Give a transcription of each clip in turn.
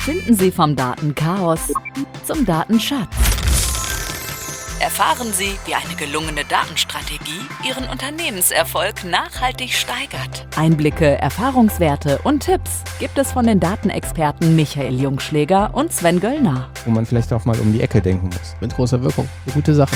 Finden Sie vom Datenchaos zum Datenschatz. Erfahren Sie, wie eine gelungene Datenstrategie Ihren Unternehmenserfolg nachhaltig steigert. Einblicke, Erfahrungswerte und Tipps gibt es von den Datenexperten Michael Jungschläger und Sven Göllner. Wo man vielleicht auch mal um die Ecke denken muss. Mit großer Wirkung. Eine gute Sache.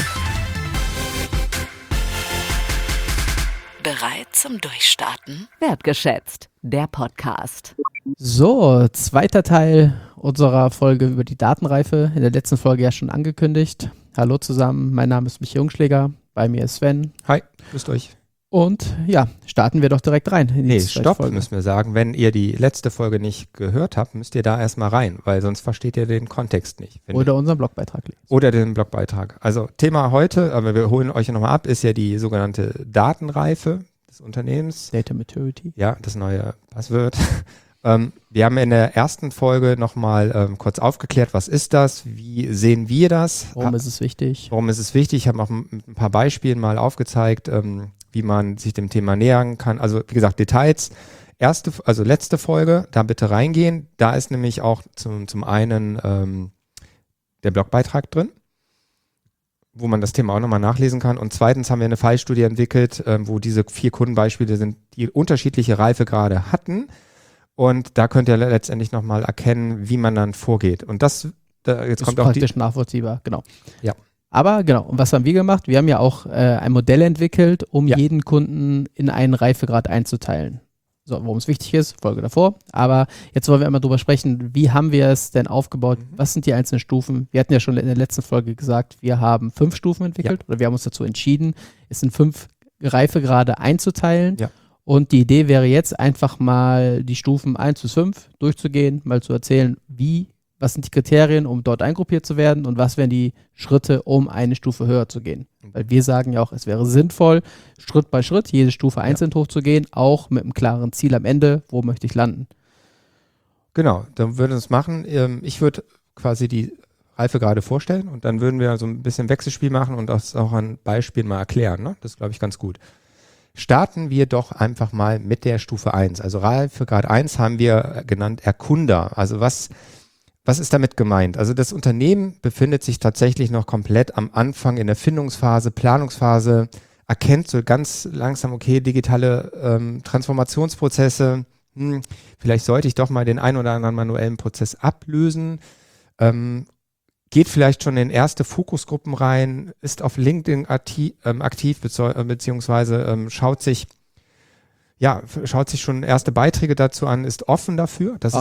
Bereit zum Durchstarten? Wertgeschätzt, der Podcast. So, zweiter Teil unserer Folge über die Datenreife. In der letzten Folge ja schon angekündigt. Hallo zusammen, mein Name ist Michael Jungschläger, bei mir ist Sven. Hi, grüßt euch. Und ja, starten wir doch direkt rein in die Stopp, Folge. Müssen wir sagen. Wenn ihr die letzte Folge nicht gehört habt, müsst ihr da erstmal rein, weil sonst versteht ihr den Kontext nicht. Oder unseren Blogbeitrag lesen. Oder den Blogbeitrag. Also Thema heute, aber wir holen euch nochmal ab, ist ja die sogenannte Datenreife des Unternehmens. Data Maturity. Ja, das neue Passwort. Wir haben in der ersten Folge nochmal kurz aufgeklärt, was ist das, wie sehen wir das? Warum ist es wichtig? Warum ist es wichtig? Ich habe auch mit ein paar Beispielen mal aufgezeigt, wie man sich dem Thema nähern kann. Also wie gesagt, Details. Letzte Folge, da bitte reingehen. Da ist nämlich auch zum einen der Blogbeitrag drin, wo man das Thema auch nochmal nachlesen kann. Und zweitens haben wir eine Fallstudie entwickelt, wo diese 4 Kundenbeispiele sind, die unterschiedliche Reifegrade hatten. Und da könnt ihr letztendlich nochmal erkennen, wie man dann vorgeht. Und jetzt ist kommt auch praktisch nachvollziehbar, genau. Ja. Aber genau, und was haben wir gemacht? Wir haben ja auch ein Modell entwickelt, um jeden Kunden in einen Reifegrad einzuteilen. So, warum es wichtig ist, Folge davor. Aber jetzt wollen wir einmal drüber sprechen, wie haben wir es denn aufgebaut? Was sind die einzelnen Stufen? Wir hatten ja schon in der letzten Folge gesagt, wir haben 5 Stufen entwickelt oder wir haben uns dazu entschieden, es in 5 Reifegrade einzuteilen. Ja. Und die Idee wäre jetzt einfach mal die Stufen 1 bis 5 durchzugehen, mal zu erzählen, was sind die Kriterien, um dort eingruppiert zu werden und was wären die Schritte, um eine Stufe höher zu gehen. Weil wir sagen ja auch, es wäre sinnvoll, Schritt bei Schritt jede Stufe einzeln hochzugehen, auch mit einem klaren Ziel am Ende, wo möchte ich landen. Genau, dann würden wir es machen. Ich würde quasi die Reifegrade vorstellen und dann würden wir so ein bisschen Wechselspiel machen und das auch an Beispielen mal erklären. Ne? Das ist, glaube ich, ganz gut. Starten wir doch einfach mal mit der Stufe 1. Also Reifegrad 1 haben wir genannt Erkunder. Also was ist damit gemeint? Also das Unternehmen befindet sich tatsächlich noch komplett am Anfang in der Findungsphase, Planungsphase, erkennt so ganz langsam, okay, digitale Transformationsprozesse, vielleicht sollte ich doch mal den ein oder anderen manuellen Prozess ablösen, geht vielleicht schon in erste Fokusgruppen rein, ist auf LinkedIn aktiv beziehungsweise schaut sich schon erste Beiträge dazu an, ist offen dafür. Das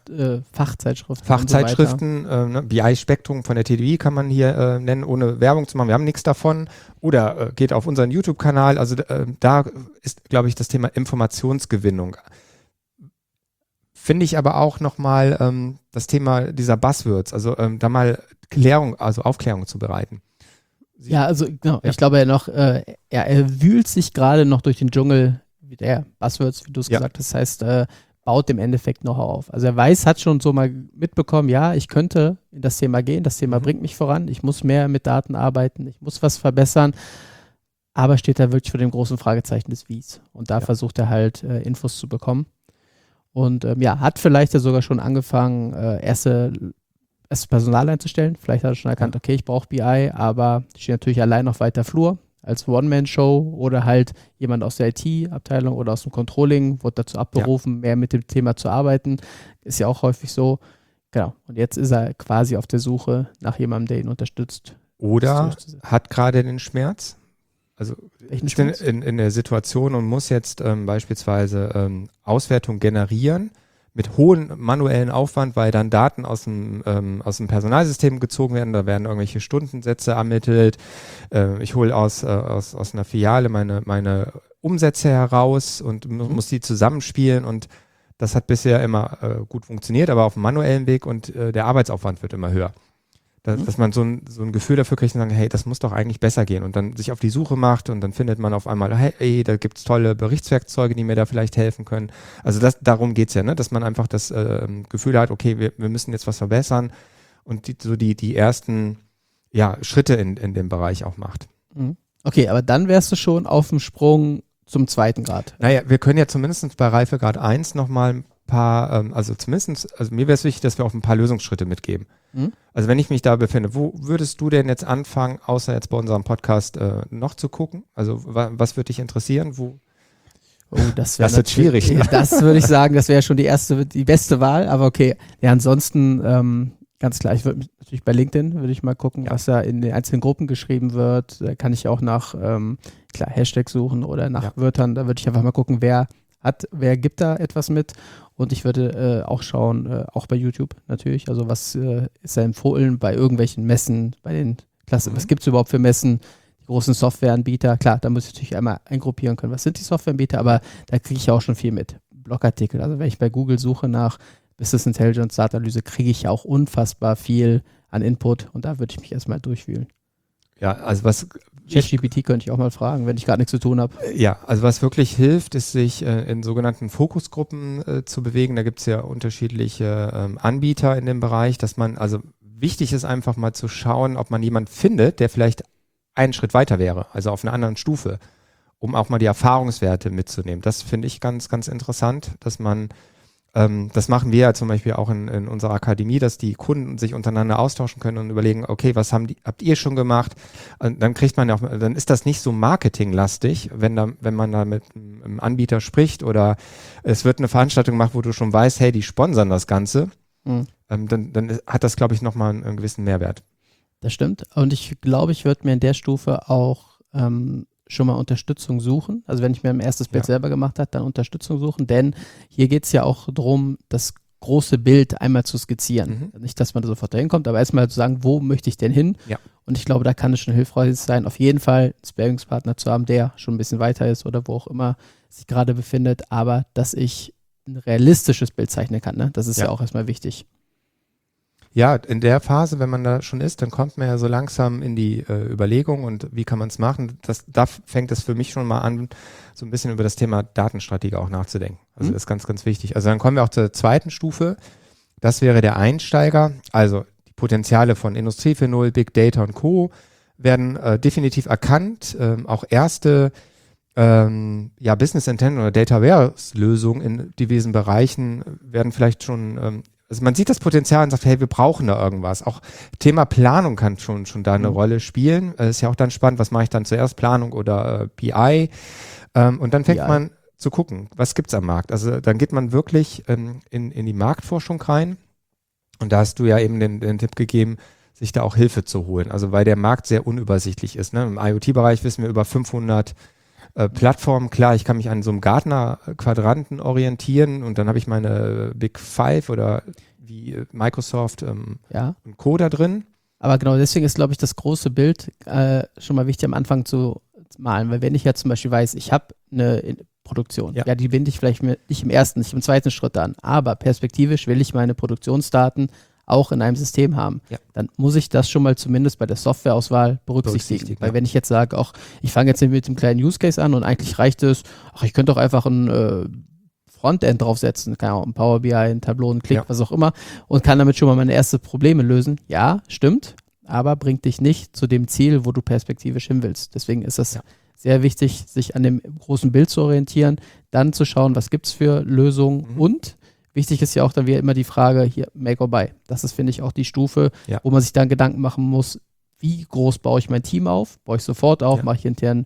Fachzeitschriften, BI-Spektrum von der TDI kann man hier nennen, ohne Werbung zu machen. Wir haben nichts davon. Oder geht auf unseren YouTube-Kanal. Also da ist, glaube ich, das Thema Informationsgewinnung. Finde ich aber auch nochmal das Thema dieser Buzzwords, also da mal Aufklärung zu bereiten. Ja, also genau, ich glaube ja noch, er wühlt sich gerade noch durch den Dschungel der Buzzwords, wie du es gesagt hast, das heißt, baut im Endeffekt noch auf. Also er hat schon so mal mitbekommen, ja, ich könnte in das Thema gehen, das Thema bringt mich voran, ich muss mehr mit Daten arbeiten, ich muss was verbessern, aber steht da wirklich vor dem großen Fragezeichen des Wies. Und da versucht er halt Infos zu bekommen. Und hat vielleicht ja sogar schon angefangen, erste Personal einzustellen. Vielleicht hat er schon erkannt, okay, ich brauche BI, aber ich stehe natürlich allein auf weiter Flur als One-Man-Show oder halt jemand aus der IT-Abteilung oder aus dem Controlling wird dazu abberufen, mehr mit dem Thema zu arbeiten. Ist ja auch häufig so. Genau. Und jetzt ist er quasi auf der Suche nach jemandem, der ihn unterstützt. Oder hat gerade den Schmerz. Also ist in der Situation und muss jetzt beispielsweise Auswertung generieren mit hohem manuellen Aufwand, weil dann Daten aus dem Personalsystem gezogen werden, da werden irgendwelche Stundensätze ermittelt. Ich hole aus einer Filiale meine Umsätze heraus und muss die zusammenspielen und das hat bisher immer gut funktioniert, aber auf dem manuellen Weg und der Arbeitsaufwand wird immer höher. Dass man so ein Gefühl dafür kriegt und sagen, hey, das muss doch eigentlich besser gehen und dann sich auf die Suche macht und dann findet man auf einmal, hey, da gibt's tolle Berichtswerkzeuge, die mir da vielleicht helfen können. Also darum geht's ja, ne? Dass man einfach das Gefühl hat, okay, wir müssen jetzt was verbessern und die ersten Schritte in dem Bereich auch macht. Okay, aber dann wärst du schon auf dem Sprung zum 2. Grad. Naja, wir können ja zumindest bei Reifegrad 1 nochmal ein paar, also zumindest, also mir wäre es wichtig, dass wir auch ein paar Lösungsschritte mitgeben. Also wenn ich mich da befinde, wo würdest du denn jetzt anfangen, außer jetzt bei unserem Podcast noch zu gucken? Also was würde dich interessieren? Oh, das wird schwierig. Ne? Das würde ich sagen, das wäre schon die beste Wahl, aber okay. Ja, ansonsten ganz klar, ich würde natürlich bei LinkedIn, würde ich mal gucken, was da in den einzelnen Gruppen geschrieben wird. Da kann ich auch nach Hashtags suchen oder nach Wörtern. Da würde ich einfach mal gucken, wer gibt da etwas mit. Und ich würde auch schauen, auch bei YouTube natürlich, also was ist da empfohlen bei irgendwelchen Messen, bei den Klassen, was gibt es überhaupt für Messen, die großen Softwareanbieter. Klar, da muss ich natürlich einmal eingruppieren können, was sind die Softwareanbieter, aber da kriege ich auch schon viel mit. Blogartikel, also wenn ich bei Google suche nach Business Intelligence, Datenanalyse, kriege ich ja auch unfassbar viel an Input und da würde ich mich erstmal durchwühlen. Ja, also was ChatGPT könnte ich auch mal fragen, wenn ich gerade nichts zu tun habe. Ja, also was wirklich hilft, ist sich in sogenannten Fokusgruppen zu bewegen. Da gibt es ja unterschiedliche Anbieter in dem Bereich, dass man, also wichtig ist einfach mal zu schauen, ob man jemanden findet, der vielleicht einen Schritt weiter wäre, also auf einer anderen Stufe, um auch mal die Erfahrungswerte mitzunehmen. Das finde ich ganz, ganz interessant, dass man das machen wir ja zum Beispiel auch in unserer Akademie, dass die Kunden sich untereinander austauschen können und überlegen, okay, was habt ihr schon gemacht? Und dann kriegt man ja auch, dann ist das nicht so marketinglastig, wenn man da mit einem Anbieter spricht oder es wird eine Veranstaltung gemacht, wo du schon weißt, hey, die sponsern das Ganze, dann hat das, glaube ich, nochmal einen gewissen Mehrwert. Das stimmt. Und ich glaube, ich würde mir in der Stufe auch schon mal Unterstützung suchen. Also wenn ich mir ein erstes Bild selber gemacht habe, dann Unterstützung suchen, denn hier geht es ja auch darum, das große Bild einmal zu skizzieren. Nicht, dass man da sofort dahin kommt, aber erstmal zu sagen, wo möchte ich denn hin? Ja. Und ich glaube, da kann es schon hilfreich sein, auf jeden Fall einen Sparringspartner zu haben, der schon ein bisschen weiter ist oder wo auch immer sich gerade befindet, aber dass ich ein realistisches Bild zeichnen kann. Ne? Das ist ja auch erstmal wichtig. Ja, in der Phase, wenn man da schon ist, dann kommt man ja so langsam in die Überlegung und wie kann man es machen. Da fängt es für mich schon mal an, so ein bisschen über das Thema Datenstrategie auch nachzudenken. Also das ist ganz, ganz wichtig. Also dann kommen wir auch zur zweiten Stufe. Das wäre der Einsteiger. Also die Potenziale von Industrie 4.0, Big Data und Co. werden definitiv erkannt. Auch erste Business Intent oder Data Warehouse Lösungen in diversen Bereichen werden vielleicht schon also man sieht das Potenzial und sagt, hey, wir brauchen da irgendwas. Auch Thema Planung kann schon da eine Rolle spielen. Ist ja auch dann spannend, was mache ich dann zuerst, Planung oder BI? Und dann fängt man zu gucken, was gibt's am Markt? Also dann geht man wirklich in die Marktforschung rein. Und da hast du ja eben den Tipp gegeben, sich da auch Hilfe zu holen. Also weil der Markt sehr unübersichtlich ist. Ne? Im IoT-Bereich wissen wir über 500 Plattformen, klar, ich kann mich an so einem Gartner-Quadranten orientieren und dann habe ich meine Big Five oder wie Microsoft und Co. da drin. Aber genau deswegen ist, glaube ich, das große Bild schon mal wichtig am Anfang zu malen, weil wenn ich jetzt zum Beispiel weiß, ich habe eine Produktion, die binde ich vielleicht nicht im ersten, nicht im zweiten Schritt an, aber perspektivisch will ich meine Produktionsdaten auch in einem System haben, dann muss ich das schon mal zumindest bei der Softwareauswahl berücksichtigen. Weil wenn ich jetzt sage, ich fange jetzt mit dem kleinen Use Case an und eigentlich reicht es, ich könnte doch einfach ein Frontend draufsetzen, kann auch ein Power BI, ein Tableau, ein Click, was auch immer und kann damit schon mal meine ersten Probleme lösen. Ja, stimmt, aber bringt dich nicht zu dem Ziel, wo du perspektivisch hin willst. Deswegen ist es sehr wichtig, sich an dem großen Bild zu orientieren, dann zu schauen, was gibt es für Lösungen und wichtig ist ja auch dann wieder immer die Frage, hier, make or buy. Das ist, finde ich, auch die Stufe, wo man sich dann Gedanken machen muss, wie groß baue ich mein Team auf? Baue ich sofort auf? Mache ich intern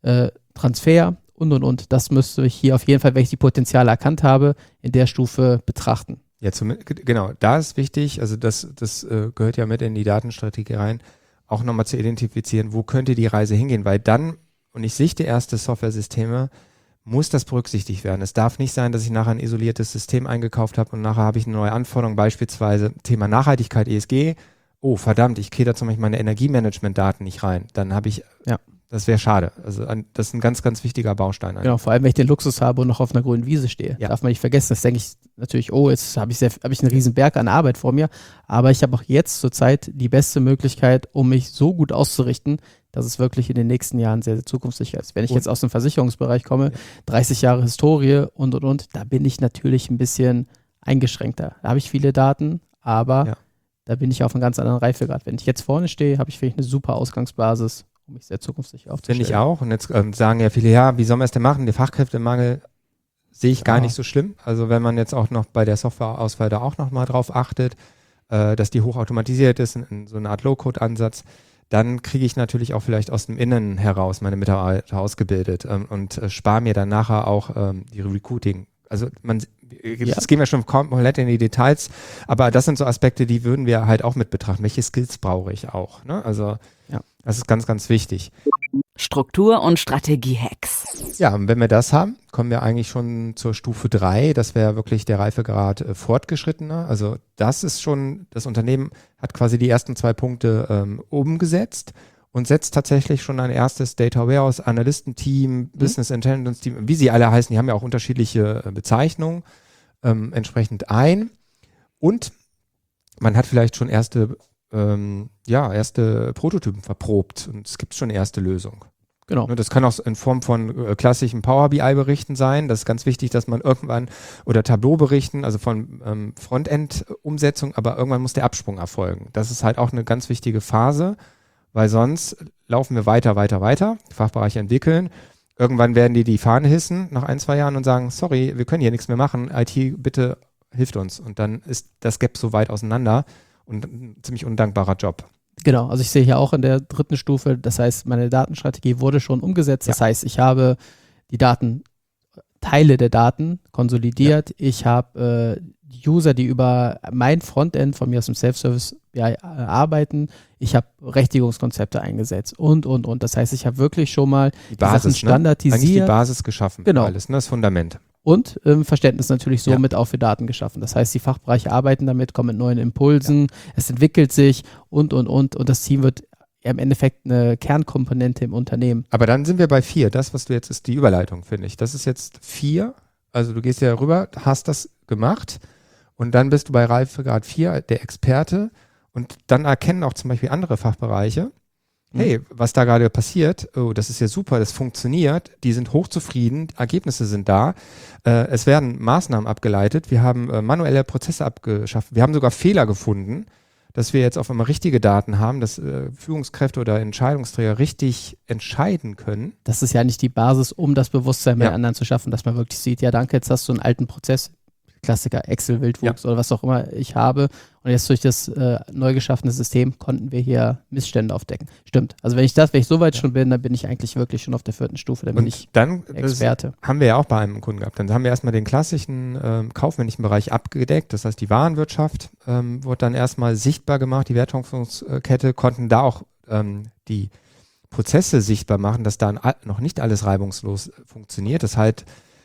Transfer? Und. Das müsste ich hier auf jeden Fall, wenn ich die Potenziale erkannt habe, in der Stufe betrachten. Ja, genau, da ist wichtig, also das gehört ja mit in die Datenstrategie rein, auch nochmal zu identifizieren, wo könnte die Reise hingehen, weil dann, und ich sichte erste Software-Systeme, muss das berücksichtigt werden. Es darf nicht sein, dass ich nachher ein isoliertes System eingekauft habe und nachher habe ich eine neue Anforderung, beispielsweise Thema Nachhaltigkeit, ESG. Oh, verdammt, ich kriege da zum Beispiel meine Energiemanagement-Daten nicht rein. Dann habe ich, das wäre schade. Also das ist ein ganz, ganz wichtiger Baustein. Genau, vor allem, wenn ich den Luxus habe und noch auf einer grünen Wiese stehe. Darf man nicht vergessen. Das denke ich natürlich, jetzt habe ich einen riesen Berg an Arbeit vor mir. Aber ich habe auch jetzt zurzeit die beste Möglichkeit, um mich so gut auszurichten, dass es wirklich in den nächsten Jahren sehr, sehr zukunftssicher ist. Wenn ich jetzt aus dem Versicherungsbereich komme, 30 Jahre Historie und, da bin ich natürlich ein bisschen eingeschränkter. Da habe ich viele Daten, aber da bin ich auf einem ganz anderen Reifegrad. Wenn ich jetzt vorne stehe, habe ich vielleicht eine super Ausgangsbasis, um mich sehr zukunftssicher aufzustellen. Finde ich auch. Und jetzt sagen ja viele, wie soll man es denn machen? Der Fachkräftemangel sehe ich gar nicht so schlimm. Also wenn man jetzt auch noch bei der Softwareauswahl da auch noch mal drauf achtet, dass die hochautomatisiert ist, in so eine Art Low-Code-Ansatz, dann kriege ich natürlich auch vielleicht aus dem Innen heraus meine Mitarbeiter ausgebildet und spare mir dann nachher auch die Recruiting. Also jetzt gehen wir schon komplett in die Details, aber das sind so Aspekte, die würden wir halt auch mit betrachten. Welche Skills brauche ich auch? Ne? Also das ist ganz, ganz wichtig. Struktur- und Strategie-Hacks. Ja, und wenn wir das haben, kommen wir eigentlich schon zur Stufe 3. Das wäre wirklich der Reifegrad fortgeschrittener. Also das ist schon, das Unternehmen hat quasi die ersten 2 Punkte umgesetzt und setzt tatsächlich schon ein erstes Data Warehouse Analystenteam, Business Intelligence Team, wie sie alle heißen, die haben ja auch unterschiedliche Bezeichnungen, entsprechend ein. Und man hat vielleicht schon erste Prototypen verprobt und es gibt schon erste Lösungen. Genau. Das kann auch in Form von klassischen Power BI-Berichten sein. Das ist ganz wichtig, dass man irgendwann, oder Tableau-Berichten, also von Frontend-Umsetzung, aber irgendwann muss der Absprung erfolgen. Das ist halt auch eine ganz wichtige Phase, weil sonst laufen wir weiter, Fachbereiche entwickeln. Irgendwann werden die Fahne hissen nach 1, 2 Jahren und sagen, sorry, wir können hier nichts mehr machen, IT, bitte hilft uns. Und dann ist das Gap so weit auseinander und ein ziemlich undankbarer Job. Genau, also ich sehe hier auch in der 3. Stufe, das heißt, meine Datenstrategie wurde schon umgesetzt. Das heißt, ich habe die Teile der Daten konsolidiert. Ich habe User, die über mein Frontend von mir aus dem Self-Service arbeiten. Ich habe Berechtigungskonzepte eingesetzt und. Das heißt, ich habe wirklich schon mal die Basis, Sachen standardisiert. Eigentlich die Basis geschaffen. Genau. Alles, das Fundament. Und Verständnis natürlich somit auch für Daten geschaffen. Das heißt, die Fachbereiche arbeiten damit, kommen mit neuen Impulsen, es entwickelt sich und das Team wird im Endeffekt eine Kernkomponente im Unternehmen. Aber dann sind wir bei 4. Das, was du jetzt ist, die Überleitung, finde ich. Das ist jetzt 4. Also du gehst ja rüber, hast das gemacht und dann bist du bei Reifegrad 4 der Experte und dann erkennen auch zum Beispiel andere Fachbereiche, hey, was da gerade passiert, oh, das ist ja super, das funktioniert, die sind hochzufrieden, Ergebnisse sind da, es werden Maßnahmen abgeleitet, wir haben manuelle Prozesse abgeschafft, wir haben sogar Fehler gefunden, dass wir jetzt auf einmal richtige Daten haben, dass Führungskräfte oder Entscheidungsträger richtig entscheiden können. Das ist ja nicht die Basis, um das Bewusstsein bei anderen zu schaffen, dass man wirklich sieht, ja danke, jetzt hast du einen alten Prozess, Klassiker, Excel-Wildwuchs oder was auch immer ich habe. Und jetzt durch das neu geschaffene System konnten wir hier Missstände aufdecken. Stimmt. Also wenn ich so weit schon bin, dann bin ich eigentlich wirklich schon auf der 4. Stufe. Dann bin ich Experte. Haben wir ja auch bei einem Kunden gehabt. Dann haben wir erstmal den klassischen kaufmännischen Bereich abgedeckt. Das heißt, die Warenwirtschaft wurde dann erstmal sichtbar gemacht. Die Wertschöpfungskette konnten da auch die Prozesse sichtbar machen, dass da noch nicht alles reibungslos funktioniert. Das heißt,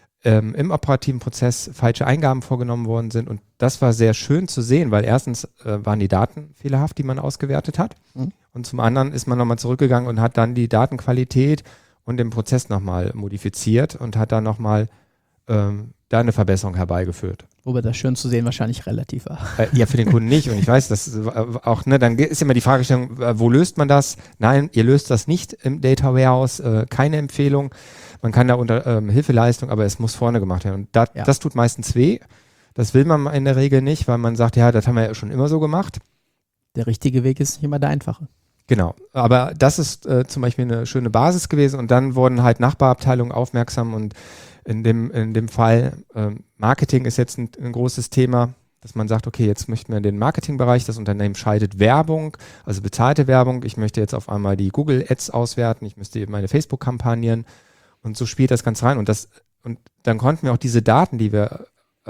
im operativen Prozess falsche Eingaben vorgenommen worden sind und das war sehr schön zu sehen, weil erstens waren die Daten fehlerhaft, die man ausgewertet hat und zum anderen ist man nochmal zurückgegangen und hat dann die Datenqualität und den Prozess nochmal modifiziert und hat dann nochmal da eine Verbesserung herbeigeführt. Wobei das schön zu sehen wahrscheinlich relativ war. Ja, für den Kunden nicht und ich weiß, dass auch, ne, dann ist immer die Fragestellung, wo löst man das? Nein, ihr löst das nicht im Data Warehouse, keine Empfehlung. Man kann da unter Hilfeleistung, aber es muss vorne gemacht werden. Und das tut meistens weh. Das will man in der Regel nicht, weil man sagt, ja, das haben wir ja schon immer so gemacht. Der richtige Weg ist nicht immer der einfache. Genau. Aber das ist zum Beispiel eine schöne Basis gewesen. Und dann wurden halt Nachbarabteilungen aufmerksam. Und in dem Fall Marketing ist jetzt ein großes Thema, dass man sagt, okay, jetzt möchten wir in den Marketingbereich, das Unternehmen schaltet Werbung, also bezahlte Werbung. Ich möchte jetzt auf einmal die Google Ads auswerten. Ich müsste meine Facebook-Kampagnen. Und so spielt das Ganze rein. Und dann konnten wir auch diese Daten, die wir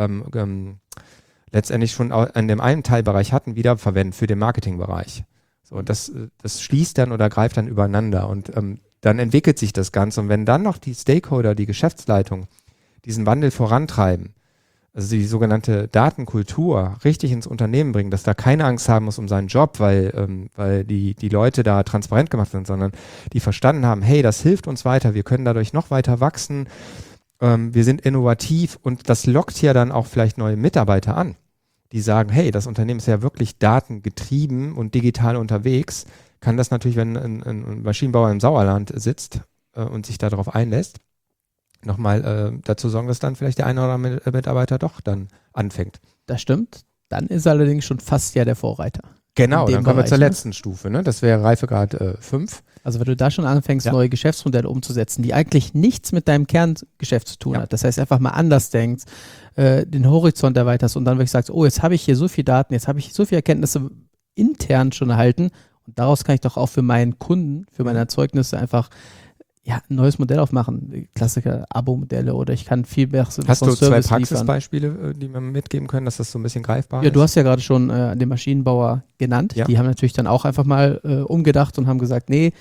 letztendlich schon in dem einen Teilbereich hatten, wieder verwenden für den Marketingbereich. So, das schließt dann oder greift dann übereinander. Und dann entwickelt sich das Ganze. Und wenn dann noch die Stakeholder, die Geschäftsleitung, diesen Wandel vorantreiben, also die sogenannte Datenkultur richtig ins Unternehmen bringen, dass da keine Angst haben muss um seinen Job, weil die Leute da transparent gemacht sind, sondern die verstanden haben, hey, das hilft uns weiter, wir können dadurch noch weiter wachsen, wir sind innovativ und das lockt ja dann auch vielleicht neue Mitarbeiter an, die sagen, hey, das Unternehmen ist ja wirklich datengetrieben und digital unterwegs, kann das natürlich, wenn ein Maschinenbauer im Sauerland sitzt und sich darauf einlässt, nochmal dazu sorgen, dass dann vielleicht der eine oder andere Mitarbeiter doch dann anfängt. Das stimmt. Dann ist allerdings schon fast ja der Vorreiter. Genau, dann kommen wir zur letzten Stufe, ne? Das wäre Reifegrad 5. Also wenn du da schon anfängst, neue Geschäftsmodelle umzusetzen, die eigentlich nichts mit deinem Kerngeschäft zu tun hat, das heißt einfach mal anders denkst, den Horizont erweiterst und dann wirklich sagst, oh, jetzt habe ich hier so viele Daten, jetzt habe ich so viele Erkenntnisse intern schon erhalten und daraus kann ich doch auch für meinen Kunden, für meine Erzeugnisse einfach ein neues Modell aufmachen. Klassiker Abo-Modelle oder ich kann viel besser Hast du zwei Praxisbeispiele, die wir mitgeben können, dass das so ein bisschen greifbar ist? Ja, du hast ja gerade schon den Maschinenbauer genannt. Ja. Die haben natürlich dann auch einfach mal umgedacht und haben gesagt, nee,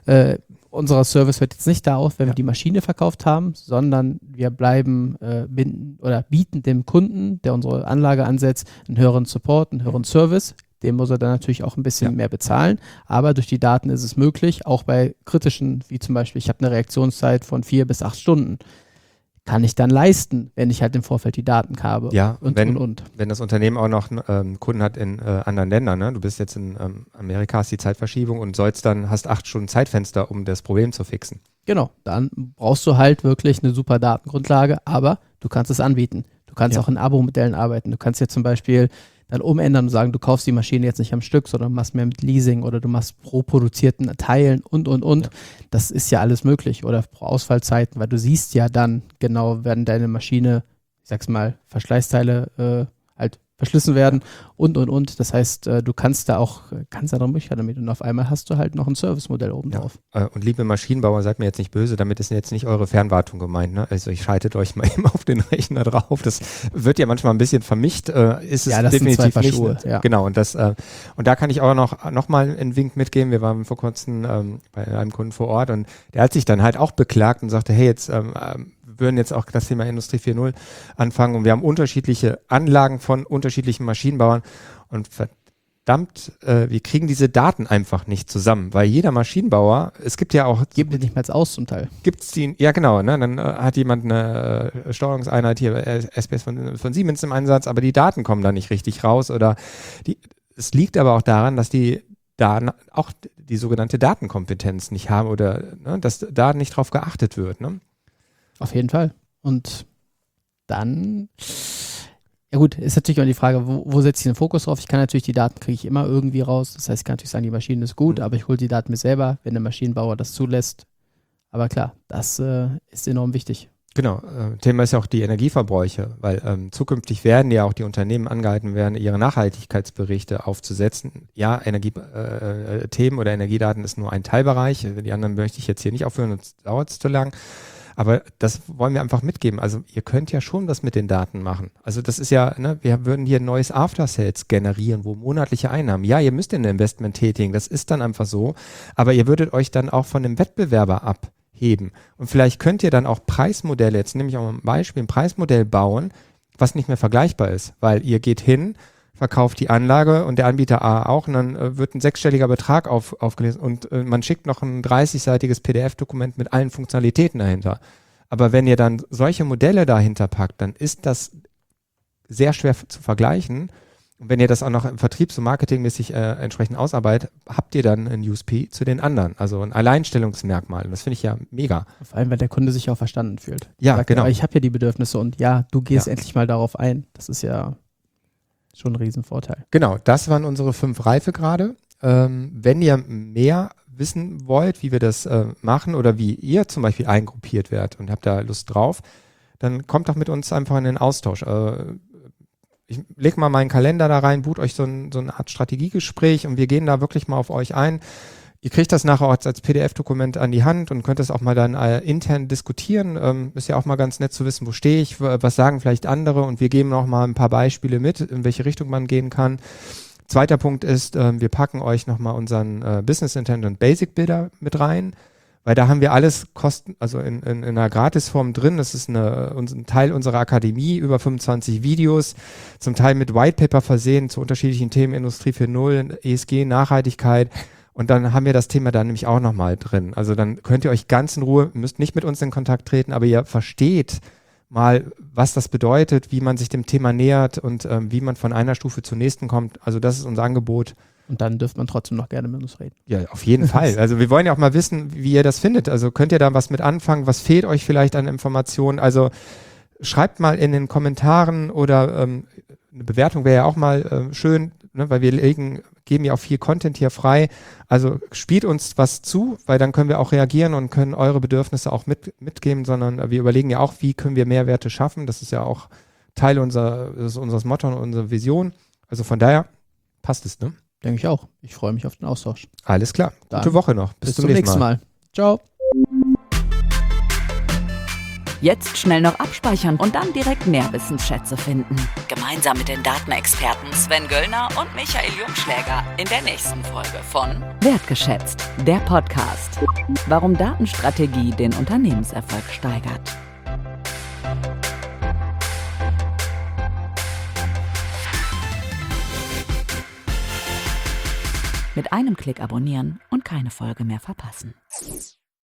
unser Service hört jetzt nicht da auf, wenn wir die Maschine verkauft haben, sondern wir bleiben bieten dem Kunden, der unsere Anlage ansetzt, einen höheren Support, einen höheren Service. Dem muss er dann natürlich auch ein bisschen mehr bezahlen. Aber durch die Daten ist es möglich, auch bei kritischen, wie zum Beispiel, ich habe eine Reaktionszeit von 4 bis 8 Stunden. Kann ich dann leisten, wenn ich halt im Vorfeld die Daten habe. Ja, und wenn das Unternehmen auch noch Kunden hat in anderen Ländern, ne? Du bist jetzt in Amerika, hast die Zeitverschiebung und hast 8 Stunden Zeitfenster, um das Problem zu fixen. Genau, dann brauchst du halt wirklich eine super Datengrundlage, aber du kannst es anbieten. Du kannst auch in Abo-Modellen arbeiten. Du kannst jetzt zum Beispiel dann umändern und sagen, du kaufst die Maschine jetzt nicht am Stück, sondern machst mehr mit Leasing oder du machst pro produzierten Teilen und. Ja. Das ist ja alles möglich. Oder pro Ausfallzeiten, weil du siehst ja dann genau, werden deine Maschine, ich sag's mal, Verschleißteile halt verschlissen werden und. Das heißt, du kannst da auch ganz andere Möglichkeiten damit und auf einmal hast du halt noch ein Servicemodell oben drauf. Und liebe Maschinenbauer, seid mir jetzt nicht böse, damit ist jetzt nicht eure Fernwartung gemeint, ne? Also ich schaltet euch mal eben auf den Rechner drauf, das wird ja manchmal ein bisschen vermischt, ist es das definitiv sind zwei nicht. Schuhe, Genau, und da kann ich auch noch mal einen Wink mitgeben, wir waren vor kurzem bei einem Kunden vor Ort und der hat sich dann halt auch beklagt und sagte, hey, jetzt würden jetzt auch das Thema Industrie 4.0 anfangen und wir haben unterschiedliche Anlagen von unterschiedlichen Maschinenbauern und verdammt, wir kriegen diese Daten einfach nicht zusammen, weil jeder Maschinenbauer, es gibt ja auch... Gibt es nicht mal aus zum Teil. Gibt's die, ja genau, ne? Dann hat jemand eine Steuerungseinheit hier, SPS von Siemens im Einsatz, aber die Daten kommen da nicht richtig raus oder es liegt aber auch daran, dass die Daten auch die sogenannte Datenkompetenz nicht haben oder dass da nicht drauf geachtet wird, ne? Auf jeden Fall. Und dann, ja gut, ist natürlich auch die Frage, wo setze ich den Fokus drauf? Ich kann natürlich, die Daten kriege ich immer irgendwie raus. Das heißt, ich kann natürlich sagen, die Maschine ist gut, aber ich hole die Daten mir selber, wenn der Maschinenbauer das zulässt. Aber klar, das ist enorm wichtig. Genau, Thema ist ja auch die Energieverbräuche, weil zukünftig werden ja auch die Unternehmen angehalten werden, ihre Nachhaltigkeitsberichte aufzusetzen. Ja, Themen oder Energiedaten ist nur ein Teilbereich, die anderen möchte ich jetzt hier nicht aufführen, sonst dauert es zu lang. Aber das wollen wir einfach mitgeben. Also ihr könnt ja schon was mit den Daten machen. Also das ist ja, ne, wir würden hier ein neues After-Sales generieren, wo monatliche Einnahmen. Ja, ihr müsst ein Investment tätigen, das ist dann einfach so. Aber ihr würdet euch dann auch von dem Wettbewerber abheben. Und vielleicht könnt ihr dann auch Preismodelle, jetzt nehme ich auch mal ein Beispiel, ein Preismodell bauen, was nicht mehr vergleichbar ist. Weil ihr geht hin, verkauft die Anlage und der Anbieter A auch und dann wird ein 6-stelliger Betrag aufgelesen und man schickt noch ein 30-seitiges PDF-Dokument mit allen Funktionalitäten dahinter. Aber wenn ihr dann solche Modelle dahinter packt, dann ist das sehr schwer zu vergleichen. Und wenn ihr das auch noch im Vertrieb so marketingmäßig entsprechend ausarbeitet, habt ihr dann ein USP zu den anderen, also ein Alleinstellungsmerkmal. Und das finde ich ja mega. Vor allem, weil der Kunde sich auch verstanden fühlt. Ja, sagt, genau. Ich habe ja die Bedürfnisse und ja, du gehst endlich mal darauf ein. Das ist ja schon ein Riesenvorteil. Genau, das waren unsere 5 Reifegrade. Wenn ihr mehr wissen wollt, wie wir das machen oder wie ihr zum Beispiel eingruppiert werdet und habt da Lust drauf, dann kommt doch mit uns einfach in den Austausch. Ich lege mal meinen Kalender da rein, bucht euch so eine Art Strategiegespräch und wir gehen da wirklich mal auf euch ein. Ihr kriegt das nachher auch als PDF-Dokument an die Hand und könnt das auch mal dann intern diskutieren. Ist ja auch mal ganz nett zu wissen, wo stehe ich, was sagen vielleicht andere und wir geben auch mal ein paar Beispiele mit, in welche Richtung man gehen kann. Zweiter Punkt ist, wir packen euch nochmal unseren Business Intent und Basic Bilder mit rein, weil da haben wir alles also in einer Gratisform drin. Das ist ein Teil unserer Akademie, über 25 Videos, zum Teil mit Whitepaper versehen zu unterschiedlichen Themen, Industrie 4.0, ESG, Nachhaltigkeit. Und dann haben wir das Thema da nämlich auch nochmal drin. Also dann könnt ihr euch ganz in Ruhe, müsst nicht mit uns in Kontakt treten, aber ihr versteht mal, was das bedeutet, wie man sich dem Thema nähert und wie man von einer Stufe zur nächsten kommt. Also das ist unser Angebot. Und dann dürft man trotzdem noch gerne mit uns reden. Ja, auf jeden Fall. Also wir wollen ja auch mal wissen, wie ihr das findet. Also könnt ihr da was mit anfangen? Was fehlt euch vielleicht an Informationen? Also schreibt mal in den Kommentaren oder eine Bewertung wäre ja auch mal schön. ne, weil wir geben ja auch viel Content hier frei. Also spielt uns was zu, weil dann können wir auch reagieren und können eure Bedürfnisse auch mitgeben, sondern wir überlegen ja auch, wie können wir Mehrwerte schaffen. Das ist ja auch Teil unseres Motto und unserer Vision. Also von daher passt es, ne? Denke ich auch. Ich freue mich auf den Austausch. Alles klar. Dann gute Woche noch. Bis zum nächsten Mal. Ciao. Jetzt schnell noch abspeichern und dann direkt mehr Wissensschätze finden. Gemeinsam mit den Datenexperten Sven Göllner und Michael Jungschläger in der nächsten Folge von Wertgeschätzt, der Podcast. Warum Datenstrategie den Unternehmenserfolg steigert. Mit einem Klick abonnieren und keine Folge mehr verpassen.